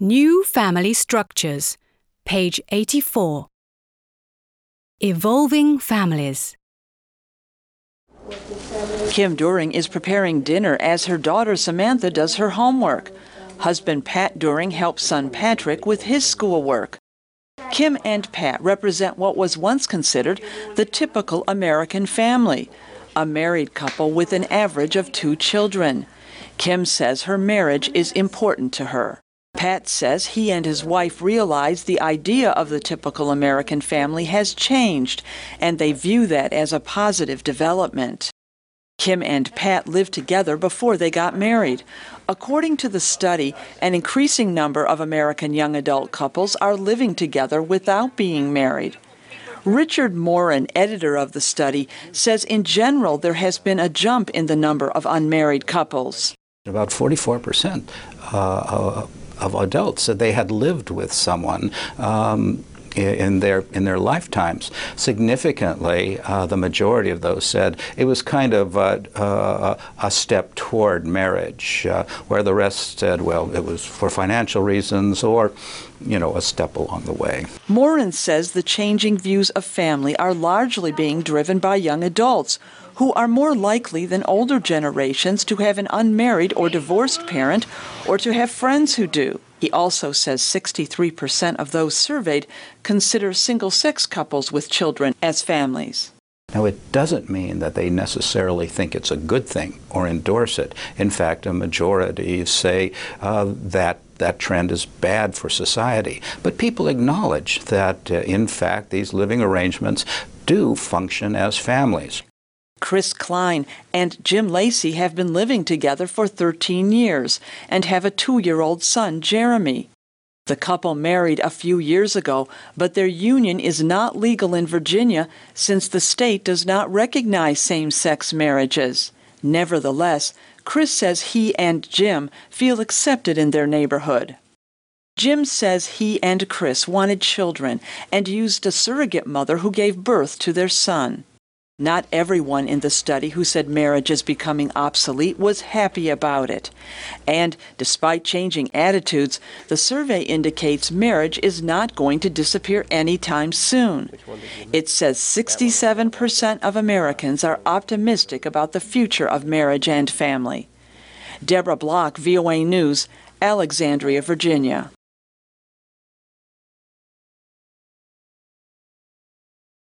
New Family Structures, page 84. Evolving Families. Kim During is preparing dinner as her daughter Samantha does her homework. Husband Pat During helps son Patrick with his schoolwork. Kim and Pat represent what was once considered the typical American family, a married couple with an average of 2 children. Kim says her marriage is important to her. Pat says he and his wife realize the idea of the typical American family has changed, and they view that as a positive development. Kim and Pat lived together before they got married. According to the study, an increasing number of American young adult couples are living together without being married. Richard Morin, editor of the study, says in general there has been a jump in the number of unmarried couples. About 44% of adults said they had lived with someone in their lifetimes. Significantly, the majority of those said it was kind of a step toward marriage, where the rest said, well, it was for financial reasons or, a step along the way. Morin says the changing views of family are largely being driven by young adults, who are more likely than older generations to have an unmarried or divorced parent or to have friends who do. He also says 63% of those surveyed consider single-sex couples with children as families. Now, it doesn't mean that they necessarily think it's a good thing or endorse it. In fact, a majority say that trend is bad for society. But people acknowledge that, in fact, these living arrangements do function as families. Chris Klein and Jim Lacey have been living together for 13 years and have a 2-year-old son, Jeremy. The couple married a few years ago, but their union is not legal in Virginia since the state does not recognize same-sex marriages. Nevertheless, Chris says he and Jim feel accepted in their neighborhood. Jim says he and Chris wanted children and used a surrogate mother who gave birth to their son. Not everyone in the study who said marriage is becoming obsolete was happy about it. And despite changing attitudes, the survey indicates marriage is not going to disappear anytime soon. It says 67% of Americans are optimistic about the future of marriage and family. Deborah Block, VOA News, Alexandria, Virginia.